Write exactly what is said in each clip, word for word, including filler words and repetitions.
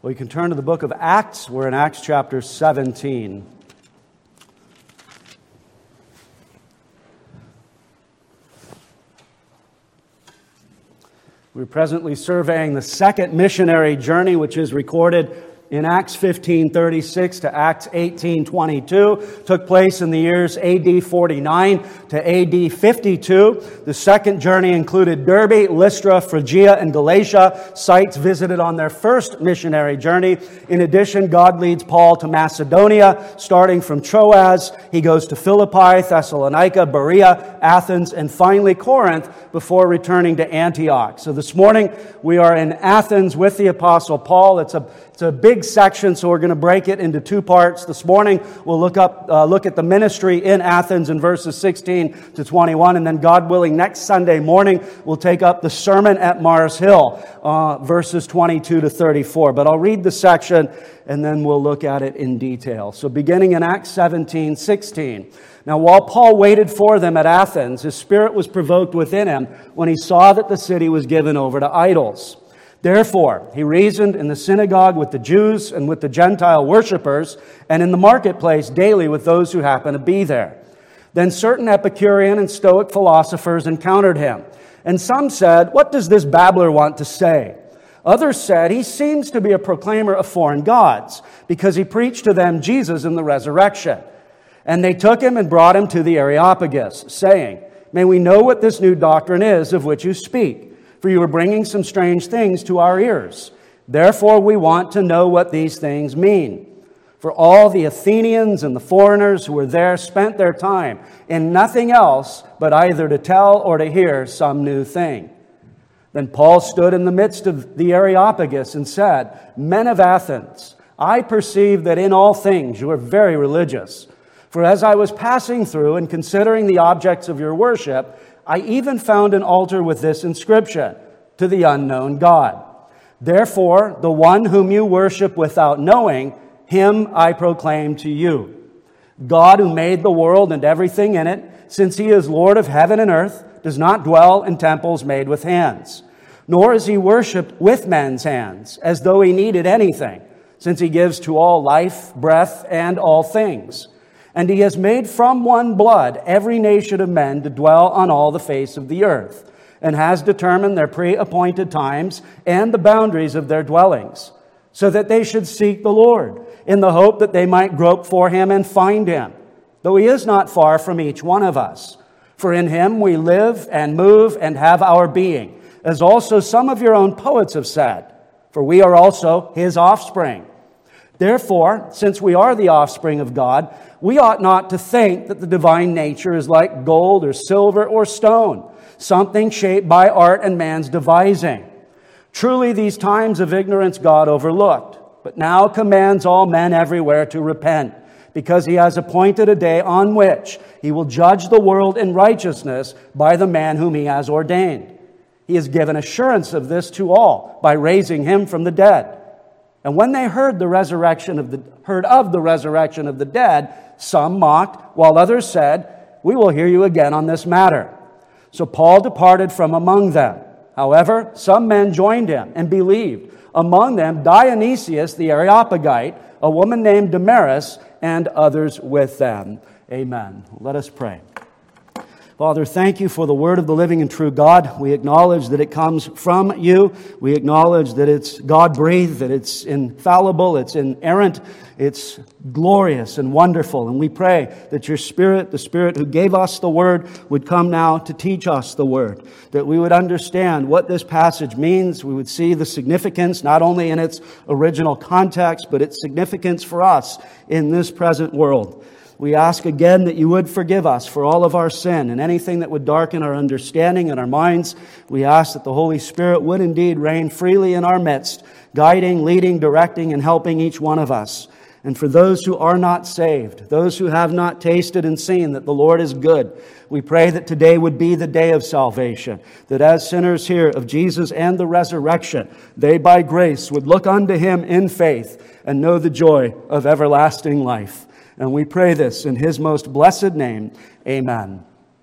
Well, you can turn to the book of Acts. We're in Acts chapter seventeen. We're presently surveying the second missionary journey, which is recorded in Acts fifteen thirty-six to Acts eighteen twenty-two, took place in the years A D forty-nine to A D fifty-two. The second journey included Derbe, Lystra, Phrygia, and Galatia, sites visited on their first missionary journey. In addition, God leads Paul to Macedonia, starting from Troas. He goes to Philippi, Thessalonica, Berea, Athens, and finally Corinth before returning to Antioch. So this morning we are in Athens with the Apostle Paul. It's a It's a big section, so we're going to break it into two parts. This morning, we'll look up, uh, look at the ministry in Athens in verses sixteen to twenty-one, and then, God willing, next Sunday morning, we'll take up the sermon at Mars Hill, uh, verses twenty-two to thirty-four. But I'll read the section, and then we'll look at it in detail. So beginning in Acts seventeen sixteen. Now, while Paul waited for them at Athens, his spirit was provoked within him when he saw that the city was given over to idols. Therefore, he reasoned in the synagogue with the Jews and with the Gentile worshippers, and in the marketplace daily with those who happened to be there. Then certain Epicurean and Stoic philosophers encountered him, and some said, "What does this babbler want to say?" Others said, "He seems to be a proclaimer of foreign gods, because he preached to them Jesus and the resurrection." And they took him and brought him to the Areopagus, saying, "May we know what this new doctrine is of which you speak? For you are bringing some strange things to our ears. Therefore we want to know what these things mean." For all the Athenians and the foreigners who were there spent their time in nothing else but either to tell or to hear some new thing. Then Paul stood in the midst of the Areopagus and said, "Men of Athens, I perceive that in all things you are very religious. For as I was passing through and considering the objects of your worship, I even found an altar with this inscription, 'To the unknown God.' Therefore, the one whom you worship without knowing, him I proclaim to you. God, who made the world and everything in it, since he is Lord of heaven and earth, does not dwell in temples made with hands. Nor is he worshipped with men's hands, as though he needed anything, since he gives to all life, breath, and all things. And he has made from one blood every nation of men to dwell on all the face of the earth, and has determined their pre-appointed times and the boundaries of their dwellings, so that they should seek the Lord, in the hope that they might grope for him and find him, though he is not far from each one of us. For in him we live and move and have our being, as also some of your own poets have said, for we are also his offspring. Therefore, since we are the offspring of God, we ought not to think that the divine nature is like gold or silver or stone, something shaped by art and man's devising. Truly, these times of ignorance God overlooked, but now commands all men everywhere to repent, because he has appointed a day on which he will judge the world in righteousness by the man whom he has ordained. He has given assurance of this to all by raising him from the dead. And when they heard the resurrection of the heard of the resurrection of the dead, some mocked, while others said, "We will hear you again on this matter." So Paul departed from among them. However, some men joined him and believed, among them Dionysius the Areopagite, a woman named Damaris, and others with them. Amen. Let us pray. Father, thank you for the word of the living and true God. We acknowledge that it comes from you. We acknowledge that it's God-breathed, that it's infallible, it's inerrant, it's glorious and wonderful. And we pray that your Spirit, the Spirit who gave us the word, would come now to teach us the word, that we would understand what this passage means. We would see the significance, not only in its original context, but its significance for us in this present world. We ask again that you would forgive us for all of our sin and anything that would darken our understanding and our minds. We ask that the Holy Spirit would indeed reign freely in our midst, guiding, leading, directing, and helping each one of us. And for those who are not saved, those who have not tasted and seen that the Lord is good, we pray that today would be the day of salvation, that as sinners hear of Jesus and the resurrection, they by grace would look unto him in faith and know the joy of everlasting life. And we pray this in his most blessed name. Amen.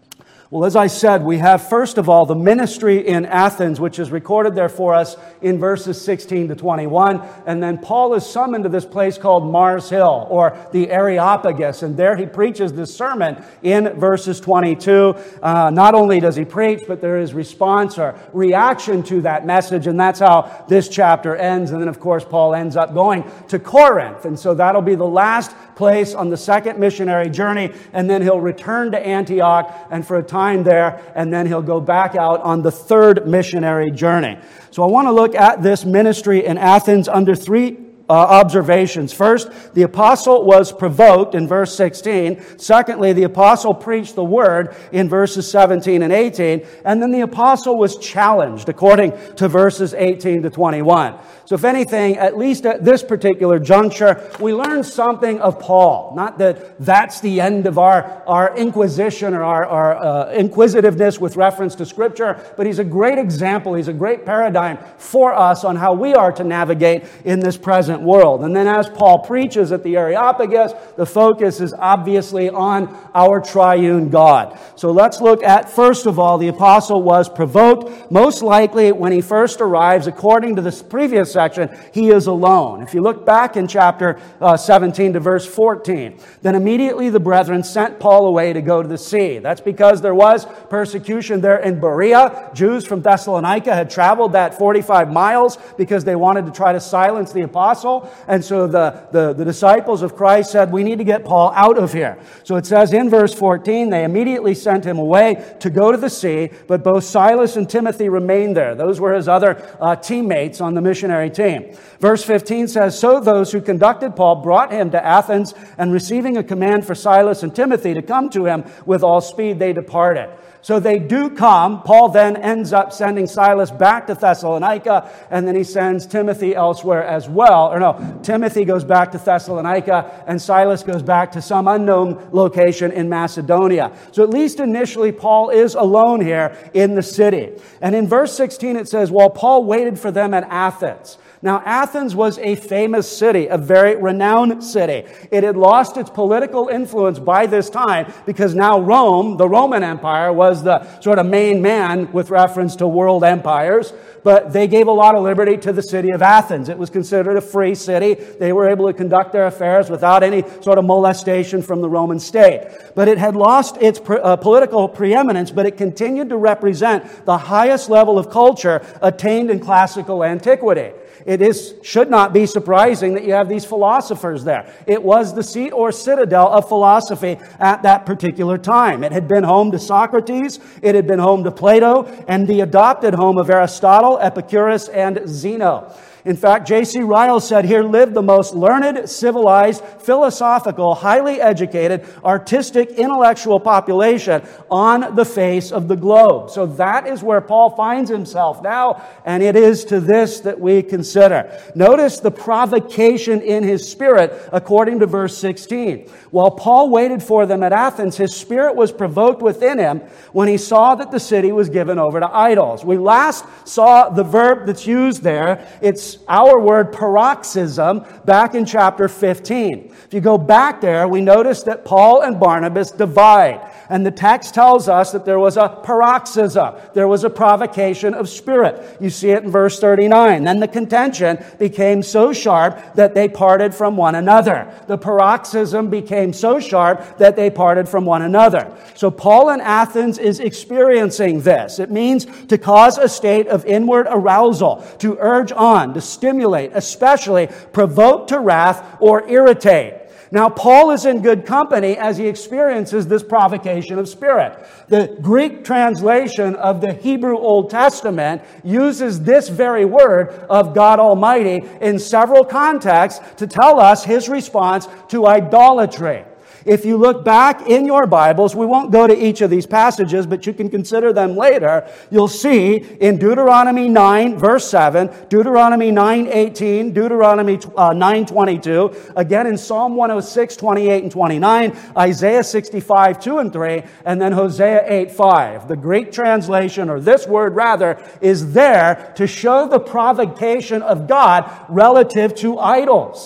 Well, as I said, we have, first of all, the ministry in Athens, which is recorded there for us in verses sixteen to twenty-one. And then Paul is summoned to this place called Mars Hill, or the Areopagus. And there he preaches this sermon in verses twenty-two. Uh, not only does he preach, but there is response or reaction to that message. And that's how this chapter ends. And then, of course, Paul ends up going to Corinth. And so that'll be the last place on the second missionary journey, and then he'll return to Antioch and for a time there, and then he'll go back out on the third missionary journey. So I want to look at this ministry in Athens under three Uh, observations. First, the apostle was provoked in verse sixteen. Secondly, the apostle preached the word in verses seventeen and eighteen. And then the apostle was challenged according to verses eighteen to twenty-one. So if anything, at least at this particular juncture, we learn something of Paul. Not that that's the end of our, our inquisition or our, our uh, inquisitiveness with reference to Scripture, but he's a great example. He's a great paradigm for us on how we are to navigate in this present world. And then as Paul preaches at the Areopagus, the focus is obviously on our triune God. So let's look at, first of all, the apostle was provoked. Most likely when he first arrives, according to this previous section, he is alone. If you look back in chapter uh, seventeen to verse fourteen, then immediately the brethren sent Paul away to go to the sea. That's because there was persecution there in Berea. Jews from Thessalonica had traveled that forty-five miles because they wanted to try to silence the apostle. And so the, the, the disciples of Christ said, we need to get Paul out of here. So it says in verse fourteen, they immediately sent him away to go to the sea, but both Silas and Timothy remained there. Those were his other uh, teammates on the missionary team. Verse fifteen says, so those who conducted Paul brought him to Athens, and receiving a command for Silas and Timothy to come to him with all speed, they departed. So they do come. Paul then ends up sending Silas back to Thessalonica, and then he sends Timothy elsewhere as well. Or no, Timothy goes back to Thessalonica, and Silas goes back to some unknown location in Macedonia. So at least initially, Paul is alone here in the city. And in verse sixteen, it says, while Paul waited for them at Athens. Now, Athens was a famous city, a very renowned city. It had lost its political influence by this time because now Rome, the Roman Empire, was the sort of main man with reference to world empires. But they gave a lot of liberty to the city of Athens. It was considered a free city. They were able to conduct their affairs without any sort of molestation from the Roman state. But it had lost its uh, political preeminence, but it continued to represent the highest level of culture attained in classical antiquity. It is should not be surprising that you have these philosophers there. It was the seat or citadel of philosophy at that particular time. It had been home to Socrates, it had been home to Plato, and the adopted home of Aristotle, Epicurus, and Zeno. In fact, J C Ryle said, here lived the most learned, civilized, philosophical, highly educated, artistic, intellectual population on the face of the globe. So that is where Paul finds himself now, and it is to this that we consider. Notice the provocation in his spirit, according to verse sixteen. While Paul waited for them at Athens, his spirit was provoked within him when he saw that the city was given over to idols. We last saw the verb that's used there. It's our word paroxysm back in chapter fifteen. If you go back there, we notice that Paul and Barnabas divide. And the text tells us that there was a paroxysm. There was a provocation of spirit. You see it in verse thirty-nine. Then the contention became so sharp that they parted from one another. The paroxysm became so sharp that they parted from one another. So Paul in Athens is experiencing this. It means to cause a state of inward arousal, to urge on, to stimulate, especially provoke to wrath or irritate. Now, Paul is in good company as he experiences this provocation of spirit. The Greek translation of the Hebrew Old Testament uses this very word of God Almighty in several contexts to tell us his response to idolatry. If you look back in your Bibles, we won't go to each of these passages, but you can consider them later. You'll see in Deuteronomy nine, verse seven, Deuteronomy nine eighteen, Deuteronomy uh, nine twenty-two, again in Psalm one oh six, twenty-eight and twenty-nine, Isaiah sixty-five, two and three, and then Hosea eight, five. The Greek translation, or this word rather, is there to show the provocation of God relative to idols.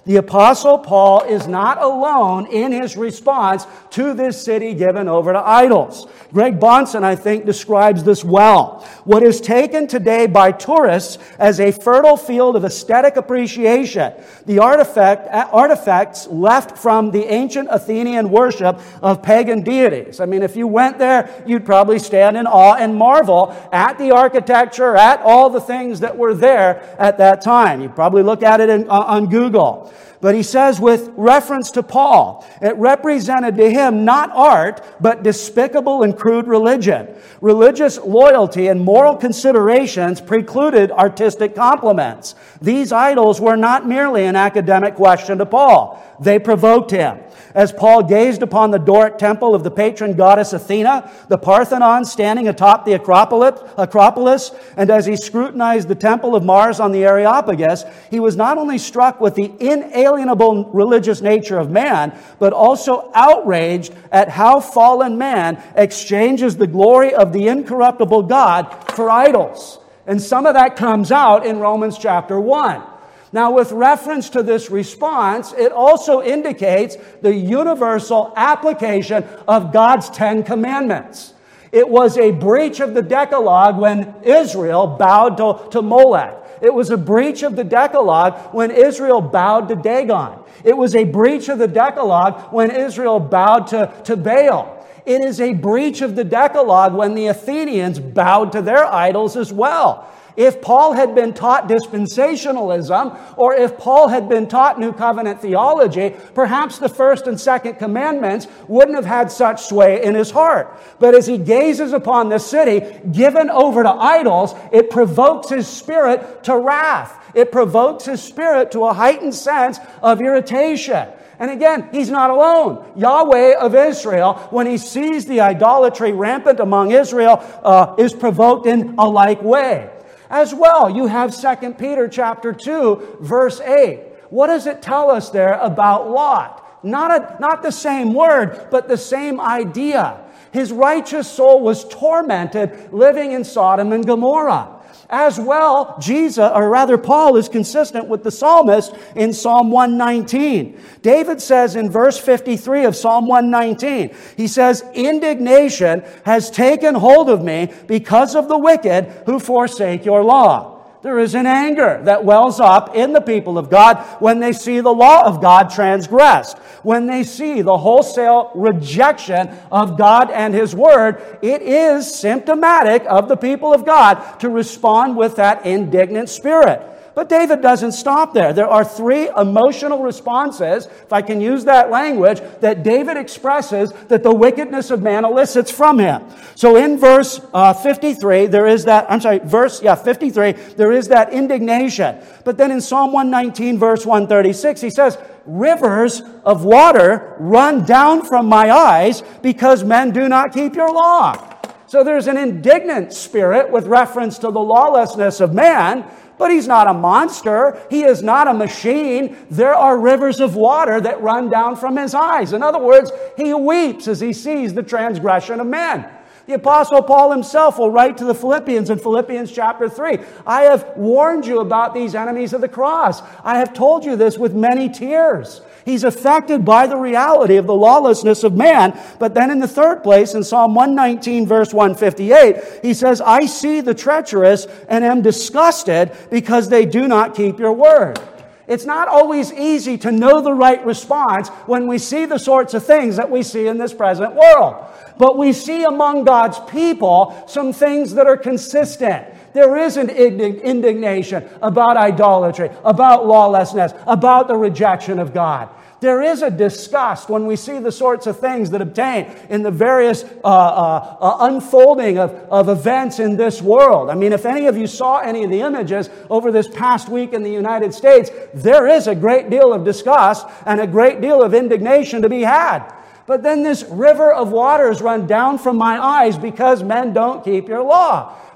The Apostle Paul is not alone in his response to this city given over to idols. Greg Bonson, I think, describes this well. What is taken today by tourists as a fertile field of aesthetic appreciation, the artifact, artifacts left from the ancient Athenian worship of pagan deities. I mean, if you went there, you'd probably stand in awe and marvel at the architecture, at all the things that were there at that time. You'd probably look at it in, uh, on Google. But he says with reference to Paul, it represented to him not art, but despicable and crude religion. Religious loyalty and moral considerations precluded artistic compliments. These idols were not merely an academic question to Paul. They provoked him. As Paul gazed upon the Doric temple of the patron goddess Athena, the Parthenon standing atop the Acropolis, Acropolis, and as he scrutinized the temple of Mars on the Areopagus, he was not only struck with the inalienable religious nature of man, but also outraged at how fallen man exchanges the glory of the incorruptible God for idols. And some of that comes out in Romans chapter one. Now, with reference to this response, it also indicates the universal application of God's Ten Commandments. It was a breach of the Decalogue when Israel bowed to, to Molech. It was a breach of the Decalogue when Israel bowed to Dagon. It was a breach of the Decalogue when Israel bowed to, to Baal. It is a breach of the Decalogue when the Athenians bowed to their idols as well. If Paul had been taught dispensationalism, or if Paul had been taught New Covenant theology, perhaps the first and second commandments wouldn't have had such sway in his heart. But as he gazes upon the city given over to idols, it provokes his spirit to wrath. It provokes his spirit to a heightened sense of irritation. And again, he's not alone. Yahweh of Israel, when he sees the idolatry rampant among Israel, uh, is provoked in a like way. As well, you have Second Peter chapter two, verse eight. What does it tell us there about Lot? Not, a, not the same word, but the same idea. His righteous soul was tormented living in Sodom and Gomorrah. As well, Jesus, or rather Paul, is consistent with the psalmist in Psalm one nineteen. David says in verse fifty-three of Psalm one nineteen, he says, "Indignation has taken hold of me because of the wicked who forsake your law." There is an anger that wells up in the people of God when they see the law of God transgressed. When they see the wholesale rejection of God and His Word, it is symptomatic of the people of God to respond with that indignant spirit. But David doesn't stop there. There are three emotional responses, if I can use that language, that David expresses that the wickedness of man elicits from him. So in verse uh, fifty-three, there is that, I'm sorry, verse, yeah, fifty-three, there is that indignation. But then in Psalm one nineteen, verse one thirty-six, he says, "Rivers of water run down from my eyes because men do not keep your law." So there's an indignant spirit with reference to the lawlessness of man. But he's not a monster. He is not a machine. There are rivers of water that run down from his eyes. In other words, he weeps as he sees the transgression of men. The Apostle Paul himself will write to the Philippians in Philippians chapter three, "I have warned you about these enemies of the cross. I have told you this with many tears." He's affected by the reality of the lawlessness of man. But then in the third place, in Psalm one nineteen, verse one fifty-eight, he says, "I see the treacherous and am disgusted because they do not keep your word." It's not always easy to know the right response when we see the sorts of things that we see in this present world. But we see among God's people some things that are consistent. There is an indignation about idolatry, about lawlessness, about the rejection of God. There is a disgust when we see the sorts of things that obtain in the various uh, uh, uh, unfolding of, of events in this world. I mean, if any of you saw any of the images over this past week in the United States, there is a great deal of disgust and a great deal of indignation to be had. But then this river of waters run down from my eyes because men don't keep your law.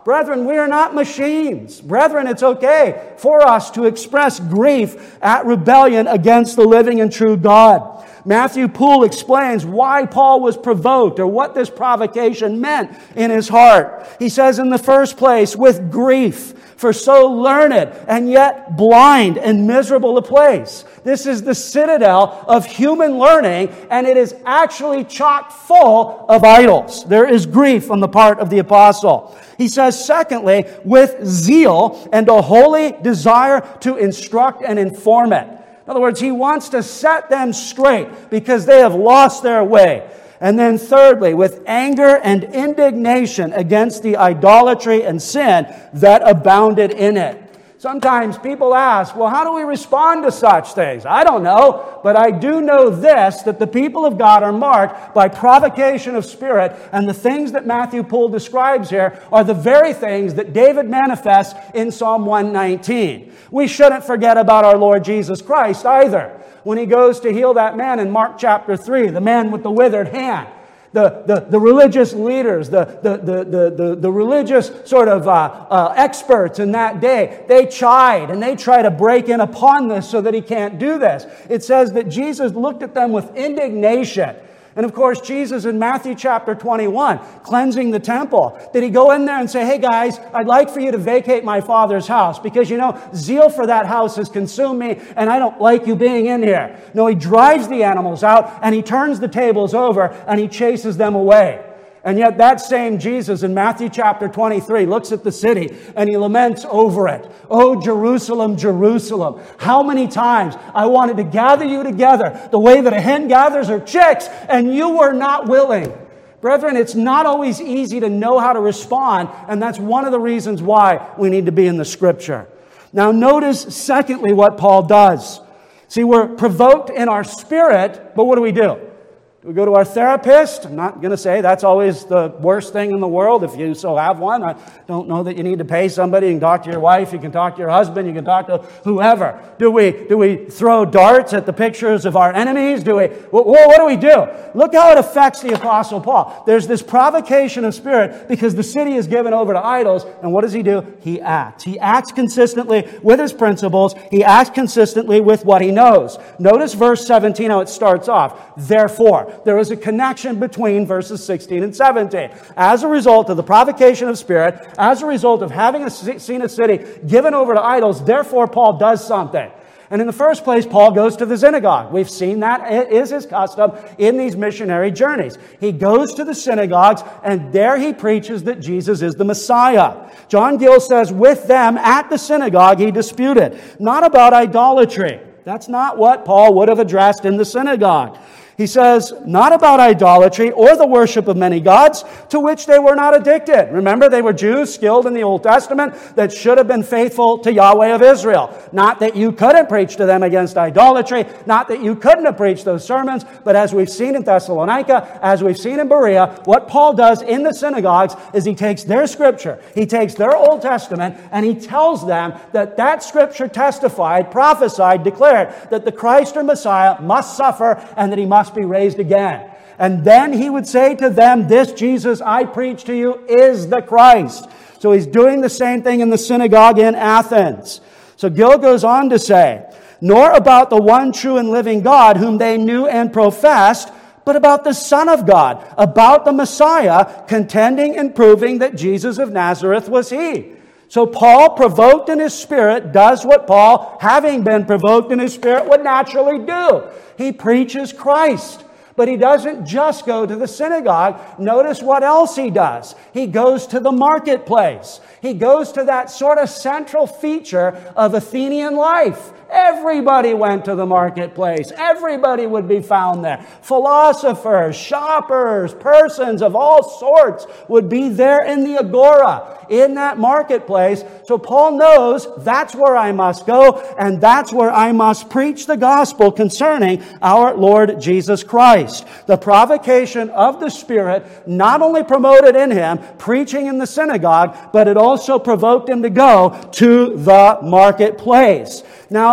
Brethren, we are not machines. Brethren, it's okay for us to express grief at rebellion against the living and true God. Matthew Poole explains why Paul was provoked or what this provocation meant in his heart. He says, in the first place, with grief for so learned and yet blind and miserable a place. This is the citadel of human learning, and it is actually chock full of idols. There is grief on the part of the apostle. He says, secondly, with zeal and a holy desire to instruct and inform it. In other words, he wants to set them straight because they have lost their way. And then thirdly, with anger and indignation against the idolatry and sin that abounded in it. Sometimes people ask, well, how do we respond to such things? I don't know, but I do know this, that the people of God are marked by provocation of spirit, and the things that Matthew Poole describes here are the very things that David manifests in Psalm one nineteen. We shouldn't forget about our Lord Jesus Christ either. When he goes to heal that man in Mark chapter three, the man with the withered hand. The, the, the religious leaders, the, the, the, the, the, the religious sort of uh, uh, experts in that day, they chide and they try to break in upon this so that he can't do this. It says that Jesus looked at them with indignation. And of course, Jesus in Matthew chapter twenty-one, cleansing the temple, did he go in there and say, hey guys, I'd like for you to vacate my Father's house because, you know, zeal for that house has consumed me and I don't like you being in here. No, he drives the animals out and he turns the tables over and he chases them away. And yet that same Jesus in Matthew chapter twenty-three looks at the city and he laments over it. Oh, Jerusalem, Jerusalem, how many times I wanted to gather you together the way that a hen gathers her chicks, and you were not willing. Brethren, it's not always easy to know how to respond, and that's one of the reasons why we need to be in the Scripture. Now notice, secondly, what Paul does. See, we're provoked in our spirit, but what do we do? Do we go to our therapist? I'm not going to say that's always the worst thing in the world if you so have one. I don't know that you need to pay somebody. You can talk to your wife. You can talk to your husband. You can talk to whoever. Do we do we throw darts at the pictures of our enemies? Do we? What, what do we do? Look how it affects the Apostle Paul. There's this provocation of spirit because the city is given over to idols. And what does he do? He acts. He acts consistently with his principles. He acts consistently with what he knows. Notice verse seventeen, how it starts off. Therefore. There is a connection between verses sixteen and seventeen. As a result of the provocation of spirit, as a result of having seen a city given over to idols, therefore Paul does something. And in the first place, Paul goes to the synagogue. We've seen that it is his custom in these missionary journeys. He goes to the synagogues, and there he preaches that Jesus is the Messiah. John Gill says, with them at the synagogue he disputed, not about idolatry. That's not what Paul would have addressed in the synagogue. He says, not about idolatry or the worship of many gods to which they were not addicted. Remember, they were Jews skilled in the Old Testament that should have been faithful to Yahweh of Israel. Not that you couldn't preach to them against idolatry, not that you couldn't have preached those sermons, but as we've seen in Thessalonica, as we've seen in Berea, what Paul does in the synagogues is he takes their scripture, he takes their Old Testament, and he tells them that that scripture testified, prophesied, declared that the Christ or Messiah must suffer and that he must be raised again. And then he would say to them, this Jesus I preach to you is the Christ. So he's doing the same thing in the synagogue in Athens. So Gill goes on to say, nor about the one true and living God whom they knew and professed, but about the Son of God, about the Messiah, contending and proving that Jesus of Nazareth was he. So Paul, provoked in his spirit, does what Paul, having been provoked in his spirit, would naturally do. He preaches Christ. But he doesn't just go to the synagogue. Notice what else he does. He goes to the marketplace. He goes to that sort of central feature of Athenian life. Everybody went to the marketplace. Everybody would be found there. Philosophers, shoppers, persons of all sorts would be there in the agora, in that marketplace. So Paul knows that's where I must go, and that's where I must preach the gospel concerning our Lord Jesus Christ. The provocation of the Spirit not only promoted in him preaching in the synagogue, but it also provoked him to go to the marketplace. Now,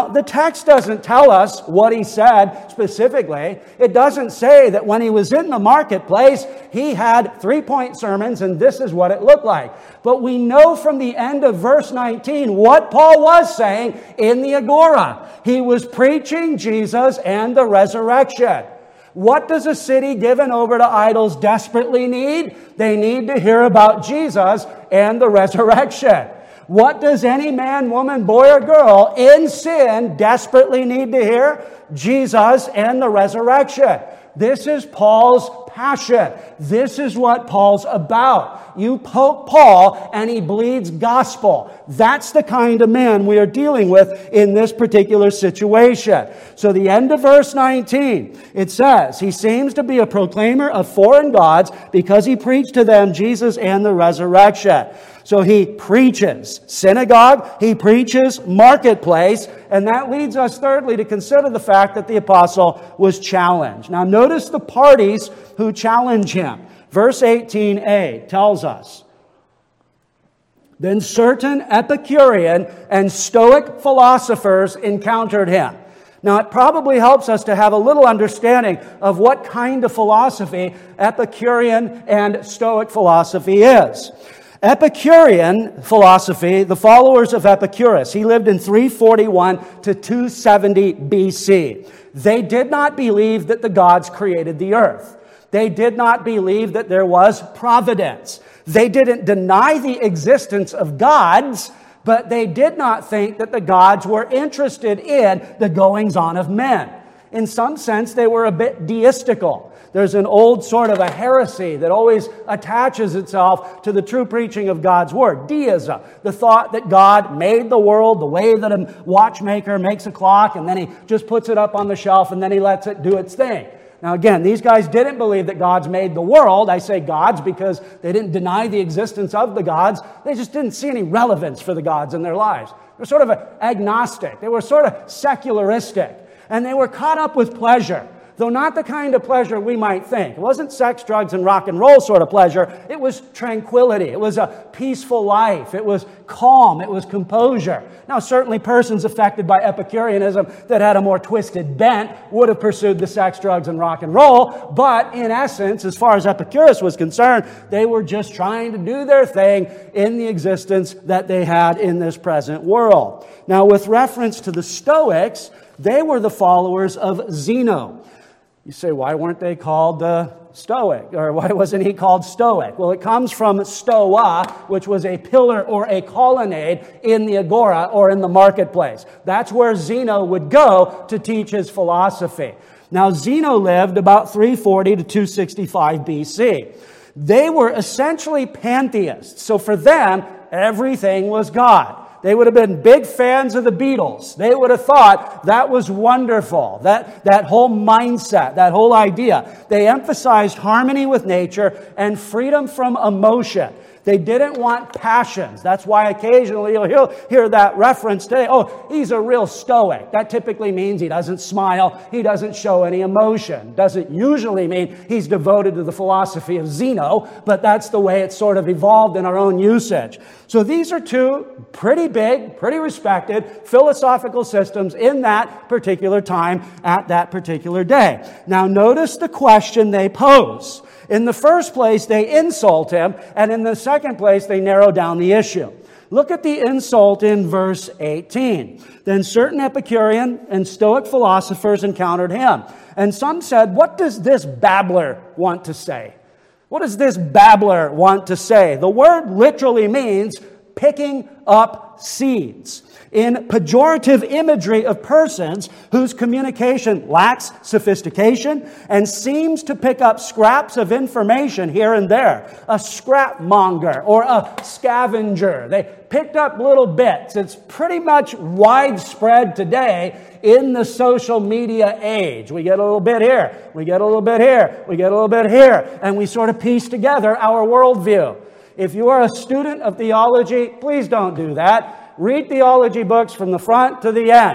the text doesn't tell us what he said specifically. It doesn't say that when he was in the marketplace, he had three-point sermons and this is what it looked like. But we know from the end of verse nineteen what Paul was saying in the agora. He was preaching Jesus and the resurrection. What does a city given over to idols desperately need? They need to hear about Jesus and the resurrection. What does any man, woman, boy, or girl in sin desperately need to hear? Jesus and the resurrection. This is Paul's passion. This is what Paul's about. You poke Paul and he bleeds gospel. That's the kind of man we are dealing with in this particular situation. So the end of verse nineteen, it says, he seems to be a proclaimer of foreign gods because he preached to them Jesus and the resurrection. So he preaches synagogue, he preaches marketplace, and that leads us thirdly to consider the fact that the apostle was challenged. Now notice the parties who challenge him. Verse eighteen a tells us, then certain Epicurean and Stoic philosophers encountered him. Now, it probably helps us to have a little understanding of what kind of philosophy Epicurean and Stoic philosophy is. Epicurean philosophy, the followers of Epicurus, he lived in three forty-one to two seventy B C. They did not believe that the gods created the earth. They did not believe that there was providence. They didn't deny the existence of gods, but they did not think that the gods were interested in the goings-on of men. In some sense, they were a bit deistical. There's an old sort of a heresy that always attaches itself to the true preaching of God's Word. Deism, the thought that God made the world the way that a watchmaker makes a clock, and then he just puts it up on the shelf, and then he lets it do its thing. Now again, these guys didn't believe that God's made the world. I say gods because they didn't deny the existence of the gods. They just didn't see any relevance for the gods in their lives. They were sort of agnostic. They were sort of secularistic. And they were caught up with pleasure, though not the kind of pleasure we might think. It wasn't sex, drugs, and rock and roll sort of pleasure. It was tranquility. It was a peaceful life. It was calm. It was composure. Now, certainly persons affected by Epicureanism that had a more twisted bent would have pursued the sex, drugs, and rock and roll. But in essence, as far as Epicurus was concerned, they were just trying to do their thing in the existence that they had in this present world. Now, with reference to the Stoics, they were the followers of Zeno. You say, why weren't they called uh, Stoic? Or why wasn't he called Stoic? Well, it comes from stoa, which was a pillar or a colonnade in the agora or in the marketplace. That's where Zeno would go to teach his philosophy. Now, Zeno lived about three forty to two sixty-five B C. They were essentially pantheists. So for them, everything was God. They would have been big fans of the Beatles. They would have thought that was wonderful, that, that whole mindset, that whole idea. They emphasized harmony with nature and freedom from emotion. They didn't want passions. That's why occasionally you'll hear that reference today. Oh, he's a real Stoic. That typically means he doesn't smile. He doesn't show any emotion. Doesn't usually mean he's devoted to the philosophy of Zeno, but that's the way it's sort of evolved in our own usage. So these are two pretty big, pretty respected philosophical systems in that particular time at that particular day. Now notice the question they pose. In the first place, they insult him, and in the second place, they narrow down the issue. Look at the insult in verse eighteen. Then certain Epicurean and Stoic philosophers encountered him, and some said, what does this babbler want to say? What does this babbler want to say? The word literally means picking up seeds. In pejorative imagery of persons whose communication lacks sophistication and seems to pick up scraps of information here and there. A scrapmonger or a scavenger. They picked up little bits. It's pretty much widespread today in the social media age. We get a little bit here, we get a little bit here, we get a little bit here, and we sort of piece together our worldview. If you are a student of theology, please don't do that. Read theology books from the front to the end.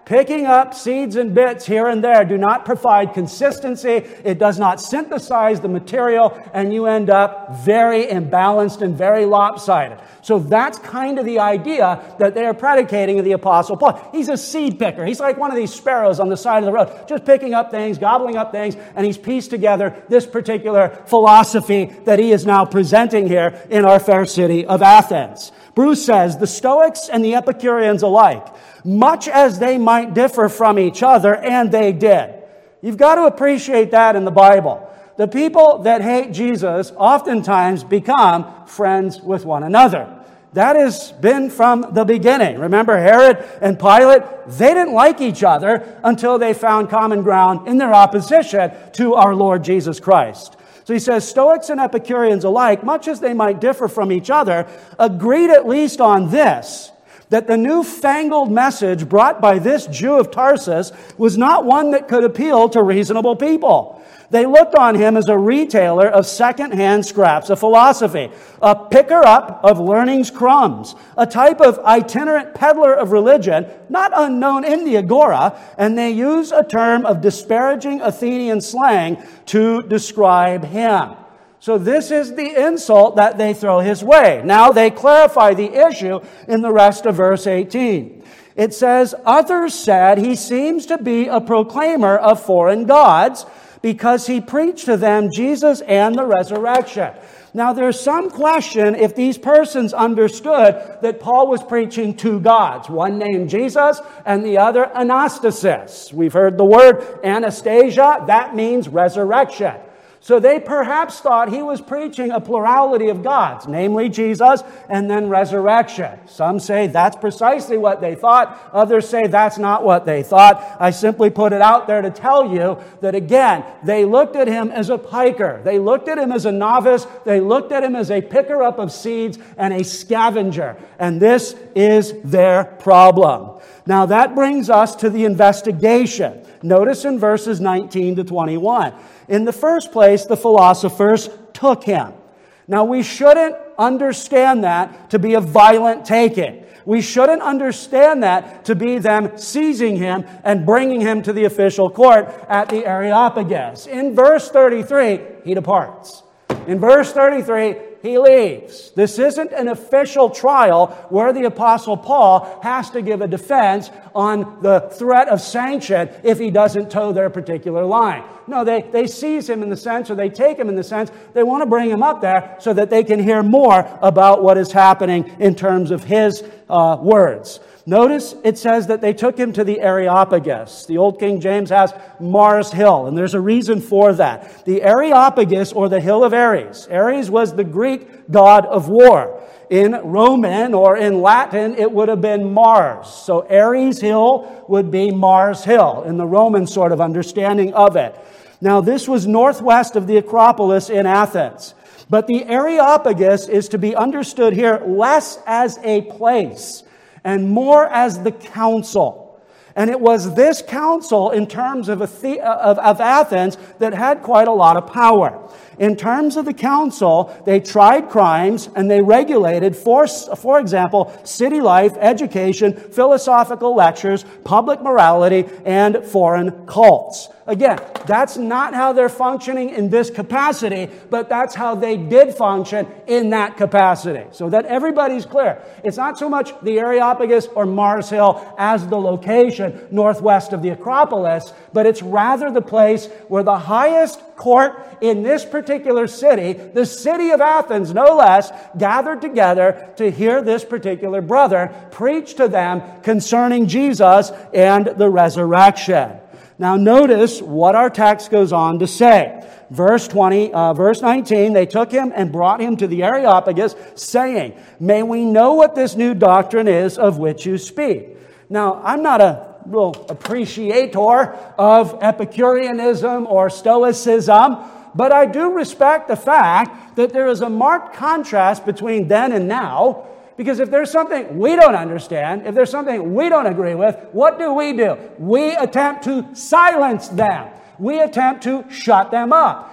Picking up seeds and bits here and there do not provide consistency. It does not synthesize the material, and you end up very imbalanced and very lopsided. So that's kind of the idea that they are predicating of the Apostle Paul. He's a seed picker. He's like one of these sparrows on the side of the road, just picking up things, gobbling up things, and he's pieced together this particular philosophy that he is now presenting here in our fair city of Athens. Bruce says, the Stoics and the Epicureans alike, much as they might differ from each other, and they did. You've got to appreciate that in the Bible. The people that hate Jesus oftentimes become friends with one another. That has been from the beginning. Remember Herod and Pilate? They didn't like each other until they found common ground in their opposition to our Lord Jesus Christ. So he says, Stoics and Epicureans alike, much as they might differ from each other, agreed at least on this, that the newfangled message brought by this Jew of Tarsus was not one that could appeal to reasonable people. They looked on him as a retailer of second-hand scraps of philosophy, a picker-up of learning's crumbs, a type of itinerant peddler of religion, not unknown in the Agora, and they use a term of disparaging Athenian slang to describe him. So this is the insult that they throw his way. Now they clarify the issue in the rest of verse eighteen. It says, others said he seems to be a proclaimer of foreign gods, because he preached to them Jesus and the resurrection. Now, there's some question if these persons understood that Paul was preaching two gods, one named Jesus and the other Anastasis. We've heard the word Anastasia. That means resurrection. So they perhaps thought he was preaching a plurality of gods, namely Jesus and then resurrection. Some say that's precisely what they thought. Others say that's not what they thought. I simply put it out there to tell you that, again, they looked at him as a piker. They looked at him as a novice. They looked at him as a picker-up of seeds and a scavenger. And this is their problem. Now that brings us to the investigation. Notice in verses nineteen to twenty-one. In the first place, the philosophers took him. Now we shouldn't understand that to be a violent taking. We shouldn't understand that to be them seizing him and bringing him to the official court at the Areopagus. In verse thirty-three, he departs. In verse thirty-three, he leaves. This isn't an official trial where the Apostle Paul has to give a defense on the threat of sanction if he doesn't toe their particular line. No, they, they seize him in the sense, or they take him in the sense, they want to bring him up there so that they can hear more about what is happening in terms of his uh, words. Notice it says that they took him to the Areopagus. The Old King James has Mars Hill, and there's a reason for that. The Areopagus, or the Hill of Ares. Ares was the Greek god of war. In Roman or in Latin, it would have been Mars. So Ares Hill would be Mars Hill in the Roman sort of understanding of it. Now, this was northwest of the Acropolis in Athens. But the Areopagus is to be understood here less as a place and more as the council. And it was this council in terms of, of, of Athens that had quite a lot of power. In terms of the council, they tried crimes and they regulated, for, for example, city life, education, philosophical lectures, public morality, and foreign cults. Again, that's not how they're functioning in this capacity, but that's how they did function in that capacity. So that everybody's clear. It's not so much the Areopagus or Mars Hill as the location northwest of the Acropolis, but it's rather the place where the highest court in this particular city, the city of Athens no less, gathered together to hear this particular brother preach to them concerning Jesus and the resurrection. Now notice what our text goes on to say. Verse twenty, uh, verse nineteen, they took him and brought him to the Areopagus, saying, "May we know what this new doctrine is of which you speak." Now, I'm not a real appreciator of Epicureanism or Stoicism, but I do respect the fact that there is a marked contrast between then and now. Because if there's something we don't understand, if there's something we don't agree with, what do we do? We attempt to silence them. We attempt to shut them up.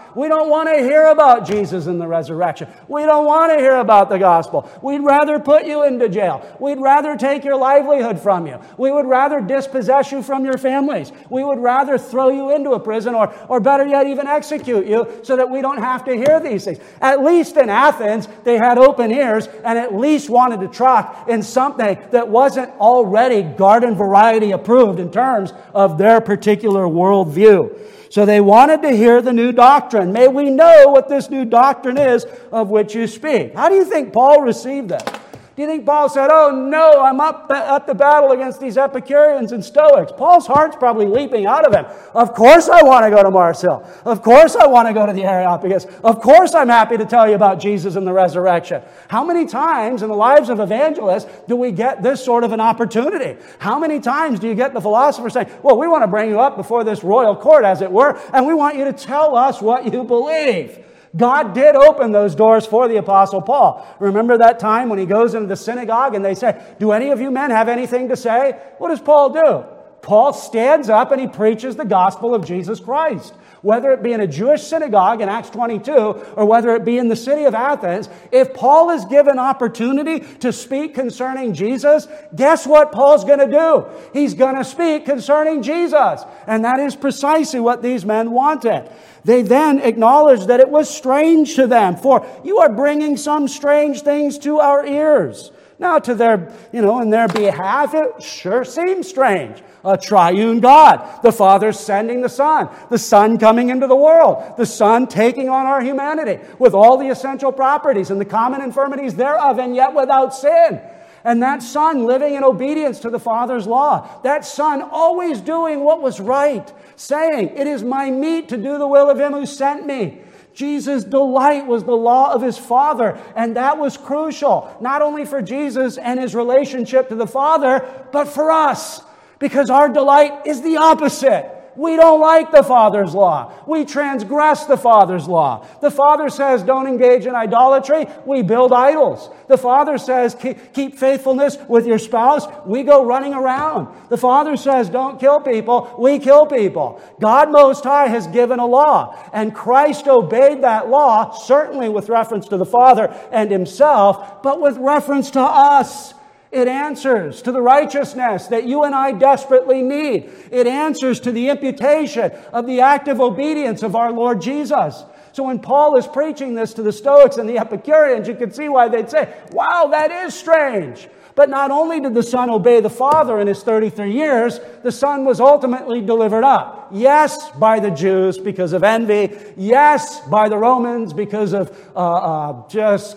We don't want to hear about Jesus and the resurrection. We don't want to hear about the gospel. We'd rather put you into jail. We'd rather take your livelihood from you. We would rather dispossess you from your families. We would rather throw you into a prison or, or better yet, even execute you so that we don't have to hear these things. At least in Athens, they had open ears and at least wanted to truck in something that wasn't already garden variety approved in terms of their particular worldview. So they wanted to hear the new doctrine. May we know what this new doctrine is of which you speak. How do you think Paul received that? Do you think Paul said, oh no, I'm up at the battle against these Epicureans and Stoics? Paul's heart's probably leaping out of him. Of course I want to go to Mars Hill. Of course I want to go to the Areopagus. Of course I'm happy to tell you about Jesus and the resurrection. How many times in the lives of evangelists do we get this sort of an opportunity? How many times do you get the philosopher saying, well, we want to bring you up before this royal court, as it were, and we want you to tell us what you believe? God did open those doors for the Apostle Paul. Remember that time when he goes into the synagogue and they say, do any of you men have anything to say? What does Paul do? Paul stands up and he preaches the gospel of Jesus Christ. Whether it be in a Jewish synagogue in Acts twenty-two or whether it be in the city of Athens, if Paul is given opportunity to speak concerning Jesus, guess what Paul's going to do? He's going to speak concerning Jesus. And that is precisely what these men wanted. They then acknowledged that it was strange to them, for you are bringing some strange things to our ears. Now, to their, you know, in their behalf, it sure seems strange. A triune God, the Father sending the Son, the Son coming into the world, the Son taking on our humanity with all the essential properties and the common infirmities thereof, and yet without sin. And that Son living in obedience to the Father's law. That Son always doing what was right, saying, it is my meat to do the will of Him who sent me. Jesus' delight was the law of His Father, and that was crucial, not only for Jesus and His relationship to the Father, but for us, because our delight is the opposite. We don't like the Father's law. We transgress the Father's law. The Father says, don't engage in idolatry. We build idols. The Father says, keep faithfulness with your spouse. We go running around. The Father says, don't kill people. We kill people. God Most High has given a law, and Christ obeyed that law, certainly with reference to the Father and Himself, but with reference to us. It answers to the righteousness that you and I desperately need. It answers to the imputation of the active obedience of our Lord Jesus. So when Paul is preaching this to the Stoics and the Epicureans, you can see why they'd say, wow, that is strange. But not only did the Son obey the Father in His thirty-three years, the Son was ultimately delivered up. Yes, by the Jews because of envy. Yes, by the Romans because of uh, uh, just,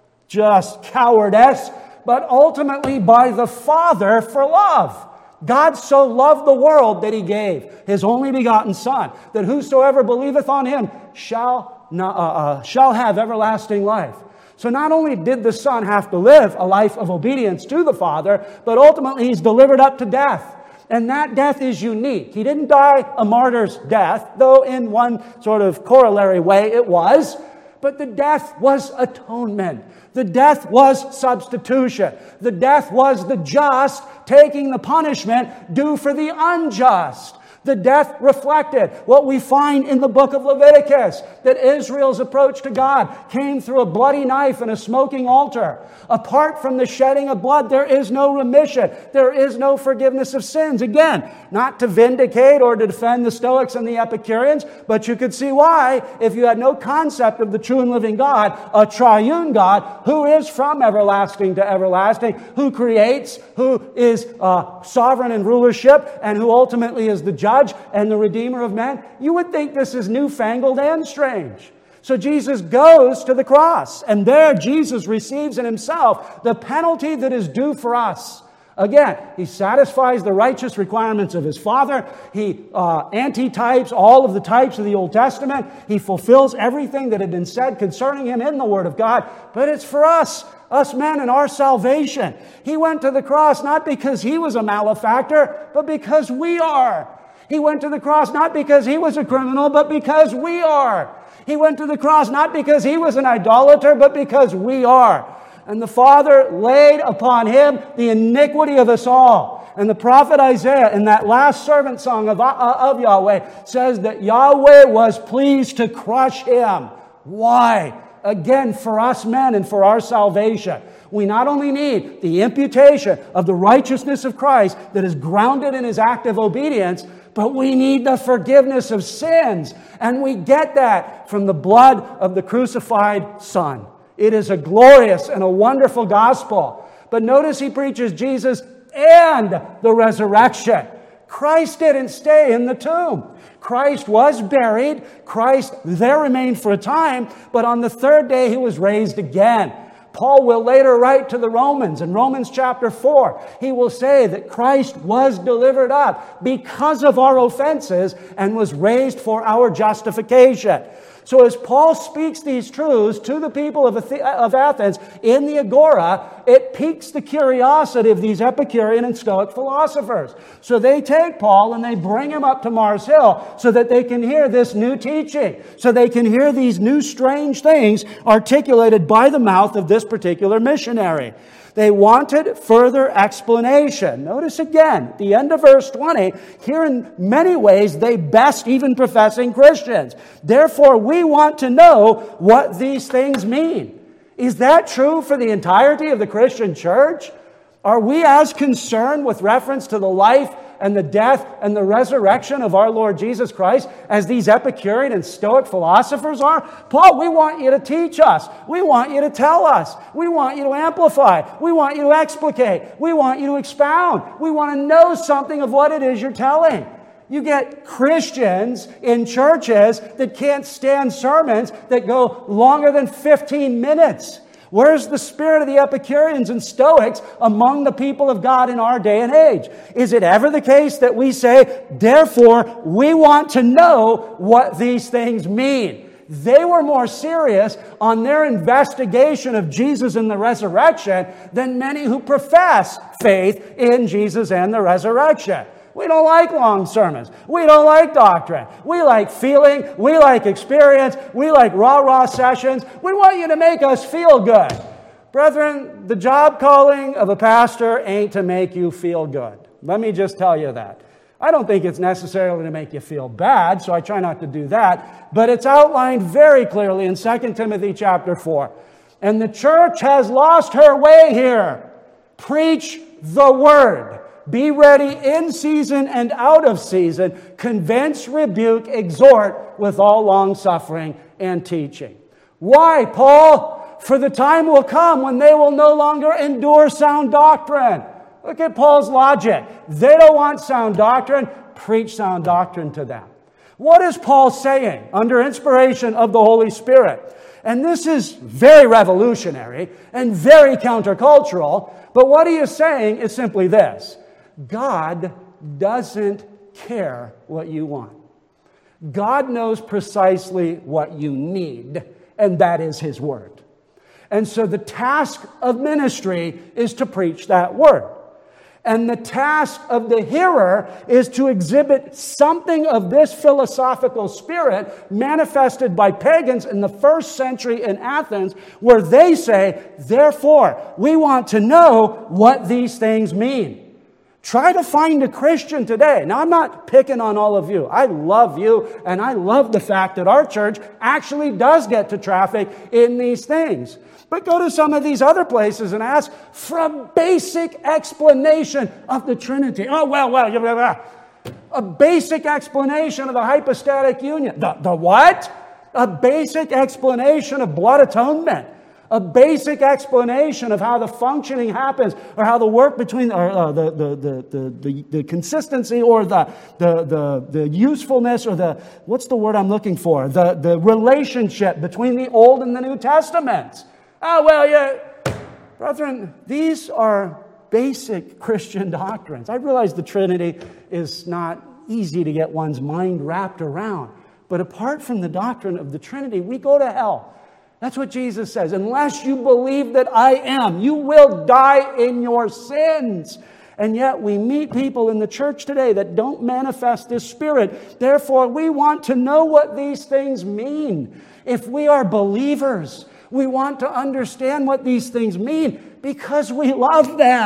just cowardice. But ultimately by the Father for love. God so loved the world that He gave His only begotten Son, that whosoever believeth on Him shall, not, uh, uh, shall have everlasting life. So not only did the Son have to live a life of obedience to the Father, but ultimately He's delivered up to death. And that death is unique. He didn't die a martyr's death, though in one sort of corollary way it was. But the death was atonement. The death was substitution. The death was the just taking the punishment due for the unjust. The death reflected what we find in the book of Leviticus, that Israel's approach to God came through a bloody knife and a smoking altar. Apart from the shedding of blood, there is no remission. There is no forgiveness of sins. Again, not to vindicate or to defend the Stoics and the Epicureans, but you could see why, if you had no concept of the true and living God, a triune God, who is from everlasting to everlasting, who creates, who is uh, sovereign in rulership, and who ultimately is the judge and the Redeemer of men, you would think this is newfangled and strange. So Jesus goes to the cross, and there Jesus receives in Himself the penalty that is due for us. Again, He satisfies the righteous requirements of His Father. He uh, antitypes all of the types of the Old Testament. He fulfills everything that had been said concerning Him in the Word of God. But it's for us, us men, and our salvation. He went to the cross not because He was a malefactor, but because we are. He went to the cross not because He was a criminal, but because we are. He went to the cross not because He was an idolater, but because we are. And the Father laid upon Him the iniquity of us all. And the prophet Isaiah, in that last servant song of, of Yahweh, says that Yahweh was pleased to crush him. Why? Again, for us men and for our salvation. We not only need the imputation of the righteousness of Christ that is grounded in his active obedience, but we need the forgiveness of sins. And we get that from the blood of the crucified Son. It is a glorious and a wonderful gospel. But notice he preaches Jesus and the resurrection. Christ didn't stay in the tomb. Christ was buried. Christ there remained for a time, but on the third day he was raised again. Paul will later write to the Romans in Romans chapter four. He will say that Christ was delivered up because of our offenses and was raised for our justification. So as Paul speaks these truths to the people of Athens in the Agora, it piques the curiosity of these Epicurean and Stoic philosophers. So they take Paul and they bring him up to Mars Hill so that they can hear this new teaching, so they can hear these new strange things articulated by the mouth of this particular missionary. They wanted further explanation. Notice again, at the end of verse twenty, here in many ways they best even professing Christians. Therefore, we want to know what these things mean. Is that true for the entirety of the Christian church? Are we as concerned with reference to the life and the death and the resurrection of our Lord Jesus Christ as these Epicurean and Stoic philosophers are? Paul, we want you to teach us. We want you to tell us. We want you to amplify. We want you to explicate. We want you to expound. We want to know something of what it is you're telling. You get Christians in churches that can't stand sermons that go longer than fifteen minutes. Where's the spirit of the Epicureans and Stoics among the people of God in our day and age? Is it ever the case that we say, therefore, we want to know what these things mean? They were more serious on their investigation of Jesus and the resurrection than many who profess faith in Jesus and the resurrection. We don't like long sermons. We don't like doctrine. We like feeling. We like experience. We like rah-rah sessions. We want you to make us feel good. Brethren, the job calling of a pastor ain't to make you feel good. Let me just tell you that. I don't think it's necessarily to make you feel bad, so I try not to do that. But it's outlined very clearly in Second Timothy chapter four. And the church has lost her way here. Preach the word. Be ready in season and out of season. Convince, rebuke, exhort with all long-suffering and teaching. Why, Paul? For the time will come when they will no longer endure sound doctrine. Look at Paul's logic. They don't want sound doctrine. Preach sound doctrine to them. What is Paul saying under inspiration of the Holy Spirit? And this is very revolutionary and very countercultural. But what he is saying is simply this. God doesn't care what you want. God knows precisely what you need, and that is His Word. And so the task of ministry is to preach that Word. And the task of the hearer is to exhibit something of this philosophical spirit manifested by pagans in the first century in Athens, where they say, therefore, we want to know what these things mean. Try to find a Christian today. Now, I'm not picking on all of you. I love you, and I love the fact that our church actually does get to traffic in these things. But go to some of these other places and ask for a basic explanation of the Trinity. Oh, well, well, blah, blah, blah. A basic explanation of the hypostatic union. The, the what? A basic explanation of blood atonement. A basic explanation of how the functioning happens, or how the work between, or uh, the, the, the, the, the, the consistency, or the, the, the, the usefulness, or the, what's the word I'm looking for? The, the relationship between the Old and the New Testaments. Oh, well, yeah. Brethren, these are basic Christian doctrines. I realize the Trinity is not easy to get one's mind wrapped around. But apart from the doctrine of the Trinity, we go to hell. That's what Jesus says. Unless you believe that I am, you will die in your sins. And yet we meet people in the church today that don't manifest this spirit. Therefore, we want to know what these things mean. If we are believers, we want to understand what these things mean because we love them.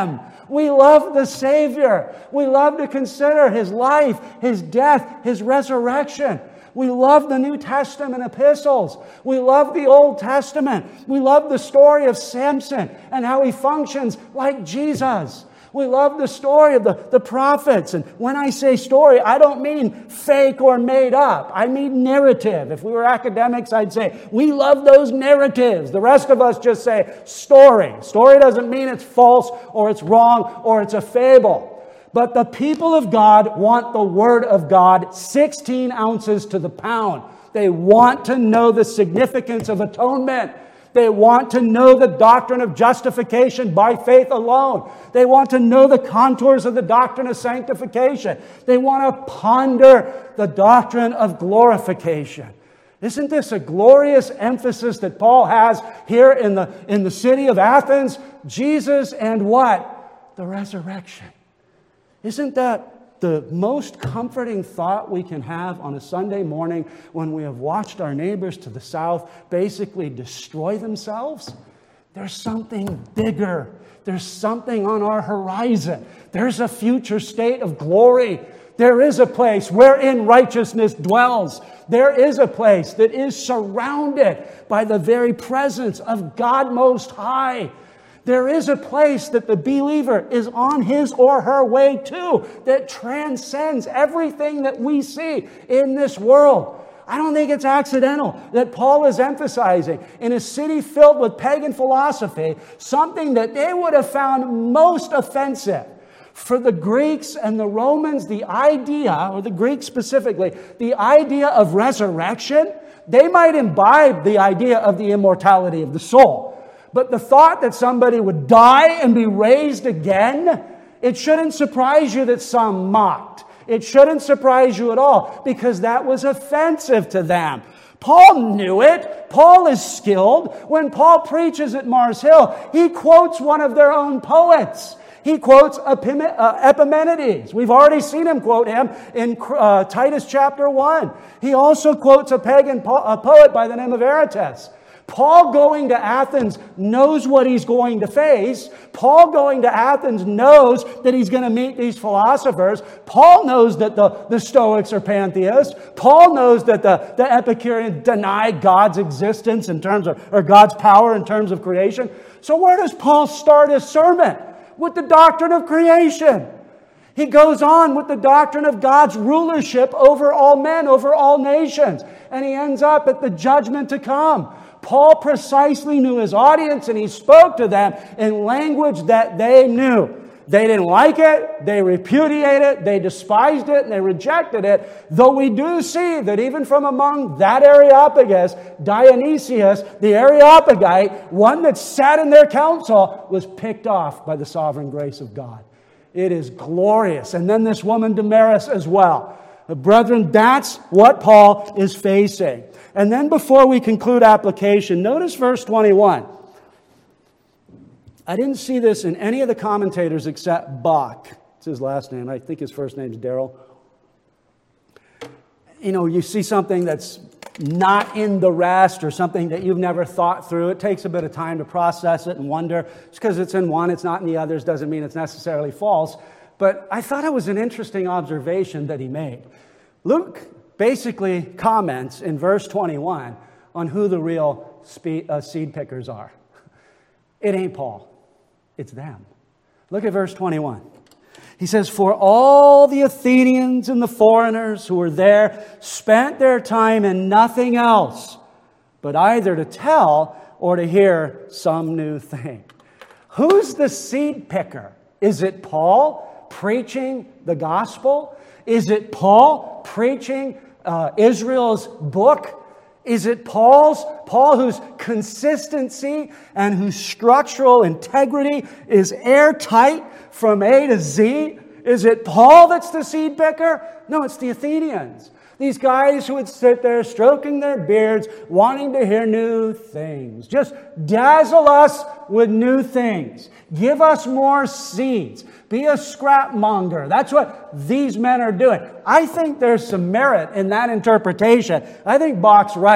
We love the Savior. We love to consider His life, His death, His resurrection. We love the New Testament epistles. We love the Old Testament. We love the story of Samson and how he functions like Jesus. We love the story of the, the prophets. And when I say story, I don't mean fake or made up. I mean narrative. If we were academics, I'd say, we love those narratives. The rest of us just say story. Story doesn't mean it's false or it's wrong or it's a fable. But the people of God want the Word of God sixteen ounces to the pound. They want to know the significance of atonement. They want to know the doctrine of justification by faith alone. They want to know the contours of the doctrine of sanctification. They want to ponder the doctrine of glorification. Isn't this a glorious emphasis that Paul has here in the, in the city of Athens? Jesus and what? The resurrection. Isn't that the most comforting thought we can have on a Sunday morning when we have watched our neighbors to the south basically destroy themselves? There's something bigger. There's something on our horizon. There's a future state of glory. There is a place wherein righteousness dwells. There is a place that is surrounded by the very presence of God Most High. There is a place that the believer is on his or her way to that transcends everything that we see in this world. I don't think it's accidental that Paul is emphasizing in a city filled with pagan philosophy something that they would have found most offensive. For the Greeks and the Romans, the idea, or the Greeks specifically, the idea of resurrection, they might imbibe the idea of the immortality of the soul. But the thought that somebody would die and be raised again, it shouldn't surprise you that some mocked. It shouldn't surprise you at all because that was offensive to them. Paul knew it. Paul is skilled. When Paul preaches at Mars Hill, he quotes one of their own poets. He quotes Epimenides. We've already seen him quote him in uh, Titus chapter one. He also quotes a pagan po- a poet by the name of Aratus. Paul going to Athens knows what he's going to face. Paul going to Athens knows that he's going to meet these philosophers. Paul knows that the, the Stoics are pantheists. Paul knows that the, the Epicureans deny God's existence in terms of, or God's power in terms of creation. So where does Paul start his sermon? With the doctrine of creation. He goes on with the doctrine of God's rulership over all men, over all nations. And he ends up at the judgment to come. Paul precisely knew his audience and he spoke to them in language that they knew. They didn't like it, they repudiated it, they despised it, and they rejected it. Though we do see that even from among that Areopagus, Dionysius, the Areopagite, one that sat in their council, was picked off by the sovereign grace of God. It is glorious. And then this woman Damaris as well. But brethren, that's what Paul is facing. And then before we conclude application, notice verse twenty-one. I didn't see this in any of the commentators except Bach. It's his last name. I think his first name is Darrell. You know, you see something that's not in the rest or something that you've never thought through. It takes a bit of time to process it and wonder. Just because it's in one, it's not in the others, doesn't mean it's necessarily false. But I thought it was an interesting observation that he made. Luke basically comments in verse twenty-one on who the real spe- uh, seed pickers are. It ain't Paul. It's them. Look at verse twenty-one. He says, "For all the Athenians and the foreigners who were there spent their time in nothing else, but either to tell or to hear some new thing." Who's the seed picker? Is it Paul preaching the gospel? Is it Paul preaching uh, Israel's book? Is it Paul's, Paul whose consistency and whose structural integrity is airtight from A to Z? Is it Paul that's the seed picker? No, it's the Athenians. These guys who would sit there stroking their beards, wanting to hear new things. Just dazzle us with new things. Give us more seeds. Be a scrapmonger. That's what these men are doing. I think there's some merit in that interpretation. I think Bach's right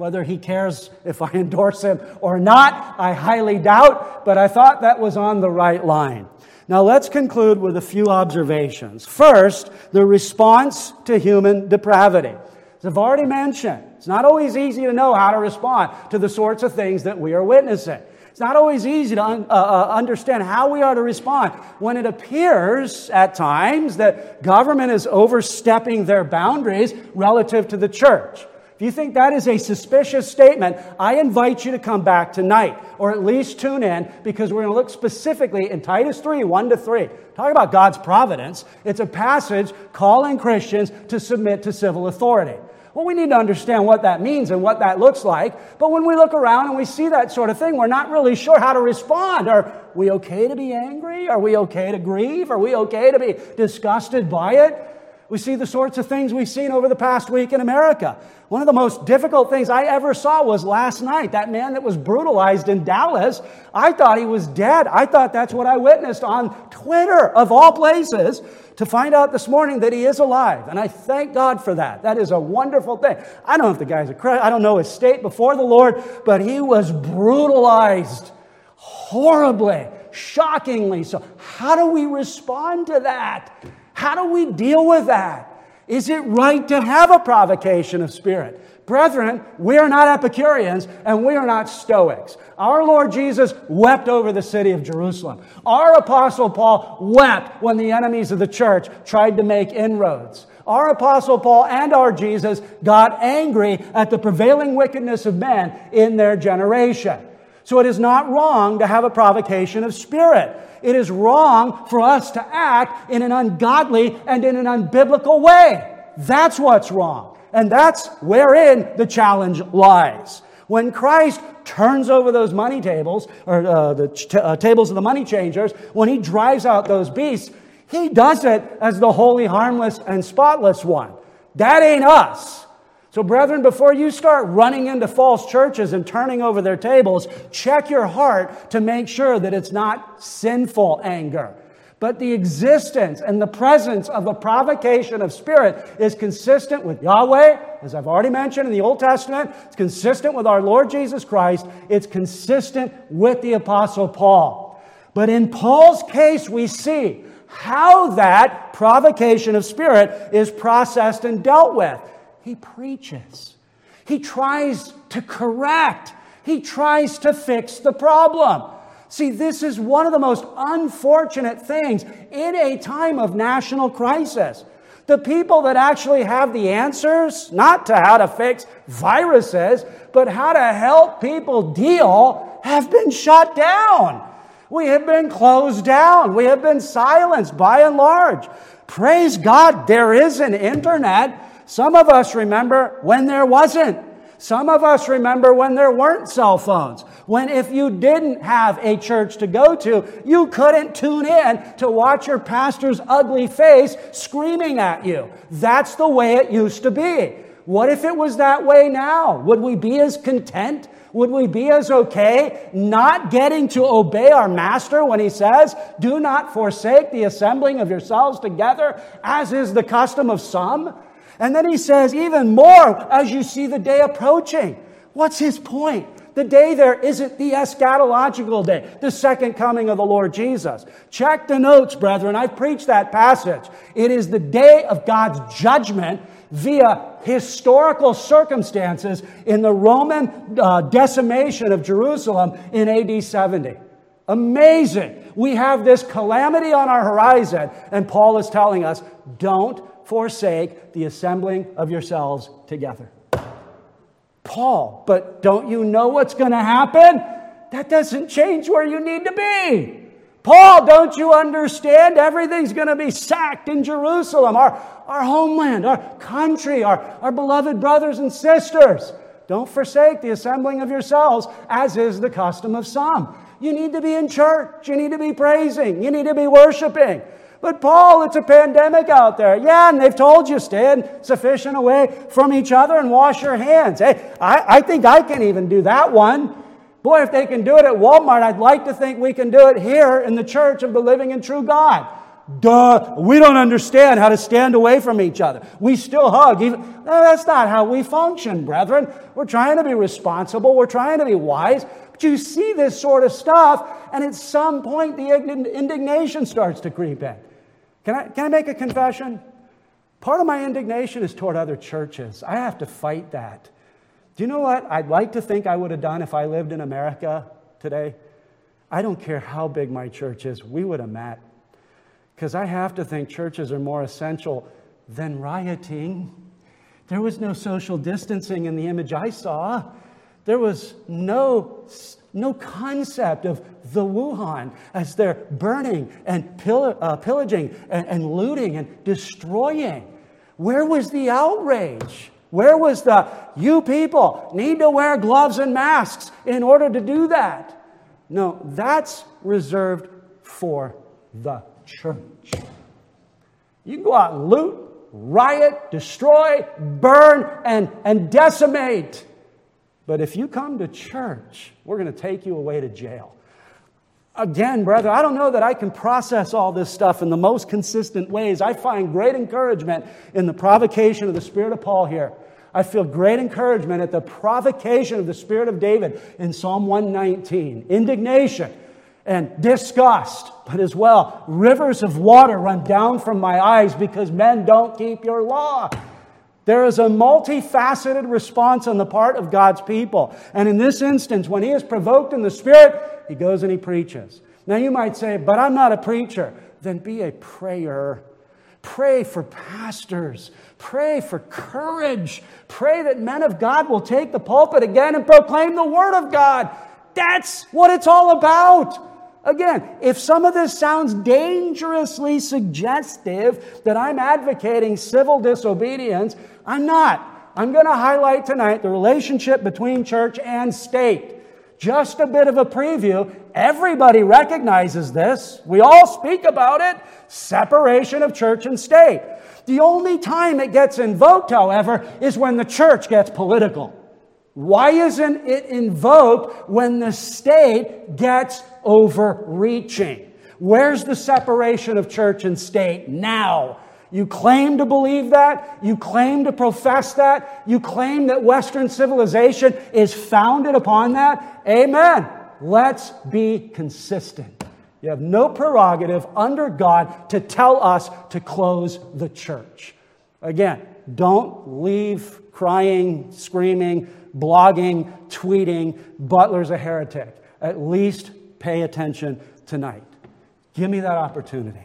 Whether he cares if I endorse him or not, I highly doubt, but I thought that was on the right line. Now let's conclude with a few observations. First, the response to human depravity. As I've already mentioned, it's not always easy to know how to respond to the sorts of things that we are witnessing. It's not always easy to un- uh, uh, understand how we are to respond when it appears at times that government is overstepping their boundaries relative to the church. If you think that is a suspicious statement, I invite you to come back tonight, or at least tune in, because we're going to look specifically in Titus three, one to three. Talk about God's providence. It's a passage calling Christians to submit to civil authority. Well, we need to understand what that means and what that looks like. But when we look around and we see that sort of thing, we're not really sure how to respond. Are we okay to be angry? Are we okay to grieve? Are we okay to be disgusted by it? We see the sorts of things we've seen over the past week in America. One of the most difficult things I ever saw was last night. That man that was brutalized in Dallas, I thought he was dead. I thought that's what I witnessed on Twitter, of all places, to find out this morning that he is alive. And I thank God for that. That is a wonderful thing. I don't know if the guy's a Christian. I don't know his state before the Lord, but he was brutalized horribly, shockingly. So how do we respond to that? How do we deal with that? Is it right to have a provocation of spirit? Brethren, we are not Epicureans and we are not Stoics. Our Lord Jesus wept over the city of Jerusalem. Our Apostle Paul wept when the enemies of the church tried to make inroads. Our Apostle Paul and our Jesus got angry at the prevailing wickedness of men in their generation. So it is not wrong to have a provocation of spirit. It is wrong for us to act in an ungodly and in an unbiblical way. That's what's wrong. And that's wherein the challenge lies. When Christ turns over those money tables, or uh, the ch- uh, tables of the money changers, when he drives out those beasts, he does it as the holy, harmless, and spotless one. That ain't us. So, brethren, before you start running into false churches and turning over their tables, check your heart to make sure that it's not sinful anger. But the existence and the presence of a provocation of spirit is consistent with Yahweh, as I've already mentioned in the Old Testament. It's consistent with our Lord Jesus Christ. It's consistent with the Apostle Paul. But in Paul's case, we see how that provocation of spirit is processed and dealt with. He preaches. He tries to correct. He tries to fix the problem. See, this is one of the most unfortunate things in a time of national crisis. The people that actually have the answers, not to how to fix viruses, but how to help people deal, have been shut down. We have been closed down. We have been silenced by and large. Praise God, there is an internet. Some of us remember when there wasn't. Some of us remember when there weren't cell phones. When if you didn't have a church to go to, you couldn't tune in to watch your pastor's ugly face screaming at you. That's the way it used to be. What if it was that way now? Would we be as content? Would we be as okay not getting to obey our master when he says, "Do not forsake the assembling of yourselves together, as is the custom of some"? And then he says, even more as you see the day approaching. What's his point? The day there isn't the eschatological day, the second coming of the Lord Jesus. Check the notes, brethren. I've preached that passage. It is the day of God's judgment via historical circumstances in the Roman uh, decimation of Jerusalem in A D seventy. Amazing. We have this calamity on our horizon, and Paul is telling us, don't forsake the assembling of yourselves together. Paul, but don't you know what's going to happen? That doesn't change where you need to be. Paul, don't you understand? Everything's going to be sacked in Jerusalem, our, our homeland, our country, our, our beloved brothers and sisters. Don't forsake the assembling of yourselves, as is the custom of some. You need to be in church. You need to be praising. You need to be worshiping. But Paul, it's a pandemic out there. Yeah, and they've told you, stand sufficient away from each other and wash your hands. Hey, I, I think I can even do that one. Boy, if they can do it at Walmart, I'd like to think we can do it here in the church of the living and true God. Duh, we don't understand how to stand away from each other. We still hug. Even, no, that's not how we function, brethren. We're trying to be responsible. We're trying to be wise. But you see this sort of stuff, and at some point the indignation starts to creep in. Can I, can I make a confession? Part of my indignation is toward other churches. I have to fight that. Do you know what I'd like to think I would have done if I lived in America today? I don't care how big my church is. We would have met. Because I have to think churches are more essential than rioting. There was no social distancing in the image I saw. There was no, no concept of the Wuhan as they're burning and pill, uh, pillaging and, and looting and destroying. Where was the outrage? Where was the, you people need to wear gloves and masks in order to do that? No, that's reserved for the church. You can go out and loot, riot, destroy, burn, and, and decimate. But if you come to church, we're going to take you away to jail. Again, brother, I don't know that I can process all this stuff in the most consistent ways. I find great encouragement in the provocation of the Spirit of Paul here. I feel great encouragement at the provocation of the Spirit of David in Psalm one nineteen. Indignation and disgust, but as well, rivers of water run down from my eyes because men don't keep your law. There is a multifaceted response on the part of God's people. And in this instance, when he is provoked in the Spirit, he goes and he preaches. Now you might say, but I'm not a preacher. Then be a prayer. Pray for pastors. Pray for courage. Pray that men of God will take the pulpit again and proclaim the Word of God. That's what it's all about. Again, if some of this sounds dangerously suggestive that I'm advocating civil disobedience, I'm not. I'm going to highlight tonight the relationship between church and state. Just a bit of a preview. Everybody recognizes this. We all speak about it. Separation of church and state. The only time it gets invoked, however, is when the church gets political. Why isn't it invoked when the state gets overreaching? Where's the separation of church and state now? You claim to believe that. You claim to profess that. You claim that Western civilization is founded upon that. Amen. Let's be consistent. You have no prerogative under God to tell us to close the church. Again, don't leave crying, screaming, blogging, tweeting, Butler's a heretic. At least pay attention tonight. Give me that opportunity.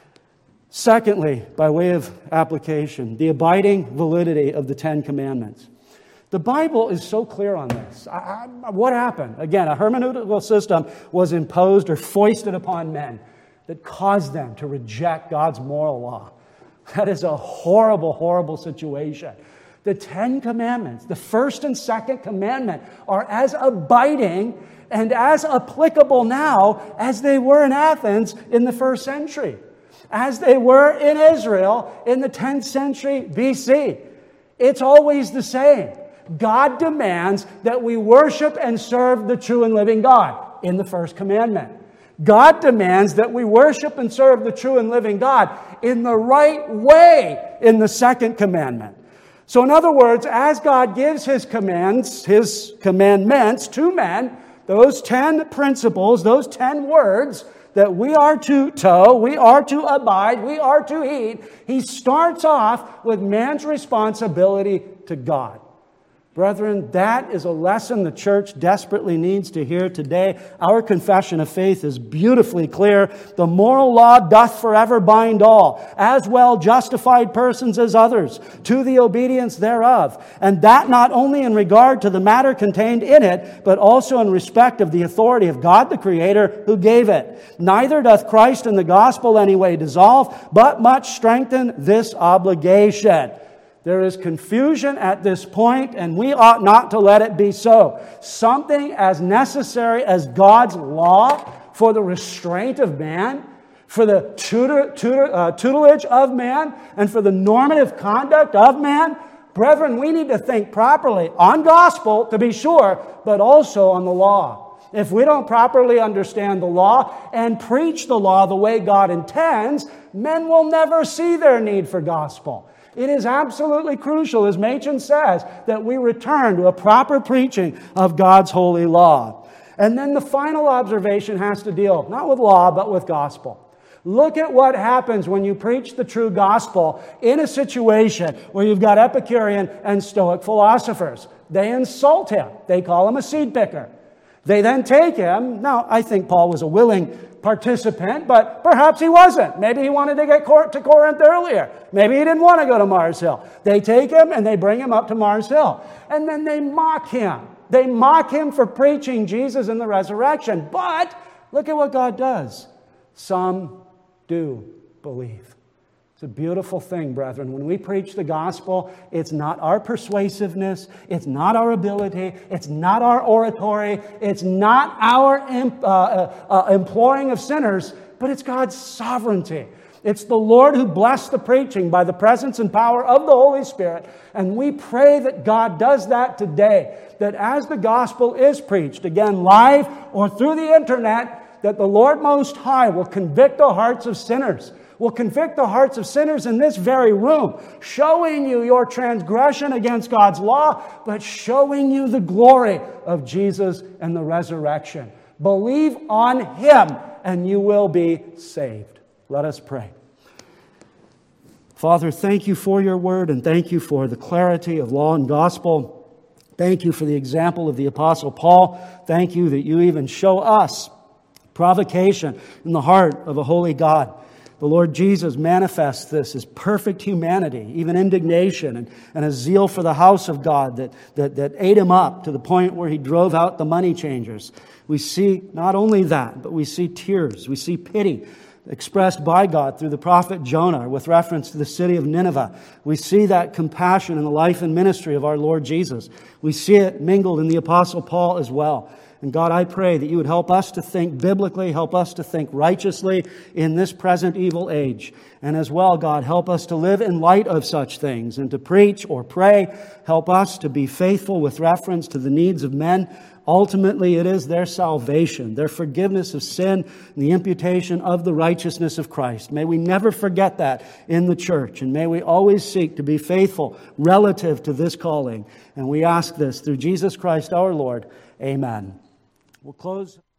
Secondly, by way of application, the abiding validity of the Ten Commandments. The Bible is so clear on this. I, I, what happened? Again, a hermeneutical system was imposed or foisted upon men that caused them to reject God's moral law. That is a horrible, horrible situation. The Ten Commandments, the first and second commandment, are as abiding and as applicable now as they were in Athens in the first century, as they were in Israel in the tenth century B C. It's always the same. God demands that we worship and serve the true and living God in the first commandment. God demands that we worship and serve the true and living God in the right way in the second commandment. So in other words, as God gives His commands, His commandments to men, those ten principles, those ten words that we are to toe, we are to abide, we are to heed, He starts off with man's responsibility to God. Brethren, that is a lesson the church desperately needs to hear today. Our confession of faith is beautifully clear. The moral law doth forever bind all, as well justified persons as others, to the obedience thereof. And that not only in regard to the matter contained in it, but also in respect of the authority of God the Creator who gave it. Neither doth Christ in the gospel any way dissolve, but much strengthen this obligation. There is confusion at this point, and we ought not to let it be so. Something as necessary as God's law for the restraint of man, for the tutor, tutor, uh, tutelage of man, and for the normative conduct of man. Brethren, we need to think properly on gospel, to be sure, but also on the law. If we don't properly understand the law and preach the law the way God intends, men will never see their need for gospel. It is absolutely crucial, as Machen says, that we return to a proper preaching of God's holy law. And then the final observation has to deal not with law, but with gospel. Look at what happens when you preach the true gospel in a situation where you've got Epicurean and Stoic philosophers. They insult him. They call him a seed picker. They then take him. Now, I think Paul was a willing participant, but perhaps he wasn't. Maybe he wanted to get to Corinth earlier. Maybe he didn't want to go to Mars Hill. They take him and they bring him up to Mars Hill. And then they mock him. They mock him for preaching Jesus and the resurrection. But look at what God does. Some do believe. It's a beautiful thing, brethren. When we preach the gospel, it's not our persuasiveness, it's not our ability, it's not our oratory, it's not our imp, uh, uh, uh, imploring of sinners, but it's God's sovereignty. It's the Lord who blessed the preaching by the presence and power of the Holy Spirit. And we pray that God does that today, that as the gospel is preached, again, live or through the internet, that the Lord Most High will convict the hearts of sinners, will convict the hearts of sinners in this very room, showing you your transgression against God's law, but showing you the glory of Jesus and the resurrection. Believe on Him, and you will be saved. Let us pray. Father, thank you for your word, and thank you for the clarity of law and gospel. Thank you for the example of the Apostle Paul. Thank you that you even show us provocation in the heart of a holy God. The Lord Jesus manifests this as perfect humanity, even indignation and, and a zeal for the house of God that, that, that ate him up to the point where he drove out the money changers. We see not only that, but we see tears, we see pity expressed by God through the prophet Jonah with reference to the city of Nineveh. We see that compassion in the life and ministry of our Lord Jesus. We see it mingled in the Apostle Paul as well. And God, I pray that you would help us to think biblically, help us to think righteously in this present evil age. And as well, God, help us to live in light of such things and to preach or pray. Help us to be faithful with reference to the needs of men. Ultimately, it is their salvation, their forgiveness of sin, and the imputation of the righteousness of Christ. May we never forget that in the church, and may we always seek to be faithful relative to this calling. And we ask this through Jesus Christ our Lord. Amen. We'll close.